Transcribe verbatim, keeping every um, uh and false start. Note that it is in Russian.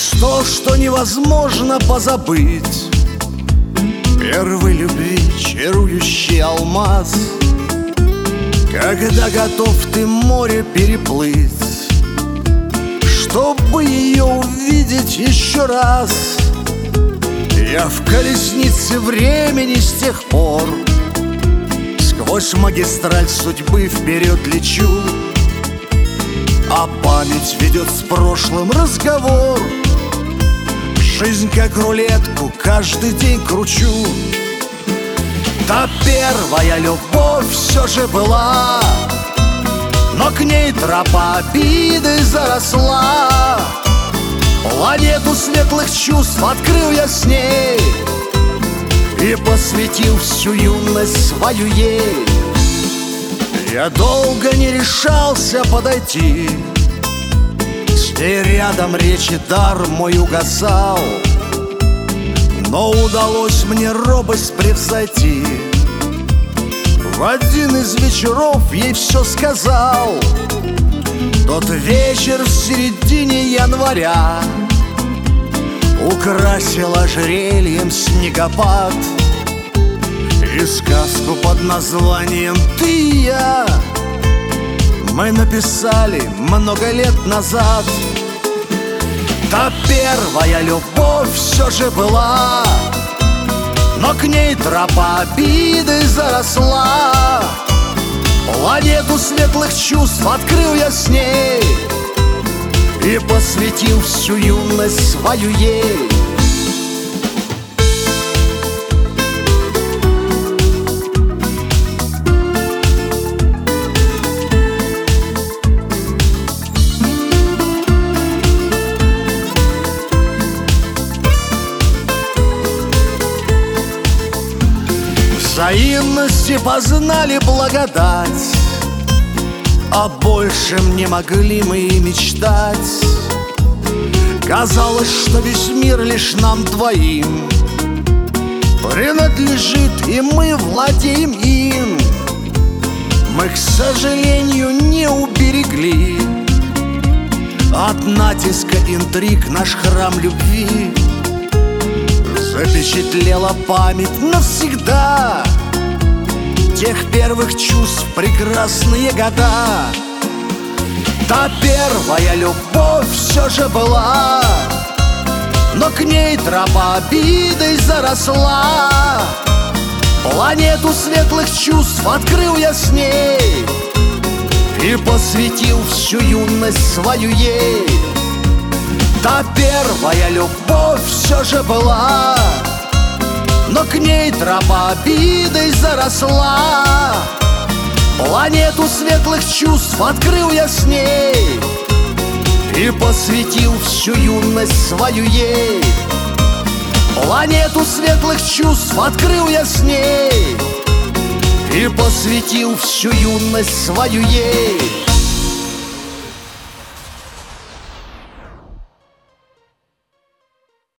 Есть то, что невозможно позабыть. Первой любви чарующий алмаз. Когда готов ты море переплыть, чтобы ее увидеть еще раз. Я в колеснице времени с тех пор сквозь магистраль судьбы вперед лечу, а память ведет с прошлым разговор. Жизнь как рулетку каждый день кручу. Та первая любовь все же была, но к ней тропа обиды заросла. Планету светлых чувств открыл я с ней и посвятил всю юность свою ей. Я долго не решался подойти, с ней рядом речи дар мой угасал, но удалось мне робость превзойти. В один из вечеров ей все сказал. Тот вечер в середине января украсил ожерельем снегопад и сказку под названием «Ты и я» мы написали много лет назад. Та первая любовь все же была, но к ней тропа обиды заросла. Планету светлых чувств открыл я с ней и посвятил всю юность свою ей. Взаимности познали благодать, о большем не могли мы и мечтать. Казалось, что весь мир лишь нам двоим принадлежит, и мы владеем им. Мы, к сожалению, не уберегли от натиска интриг наш храм любви. Запечатлела память навсегда тех первых чувств прекрасные года. Та первая любовь все же была, но к ней тропа обидой заросла. Планету светлых чувств открыл я с ней и посвятил всю юность свою ей. Та первая любовь все же была, но к ней тропа обидой заросла. Планету светлых чувств открыл я с ней и посвятил всю юность свою ей. Планету светлых чувств открыл я с ней и посвятил всю юность свою ей.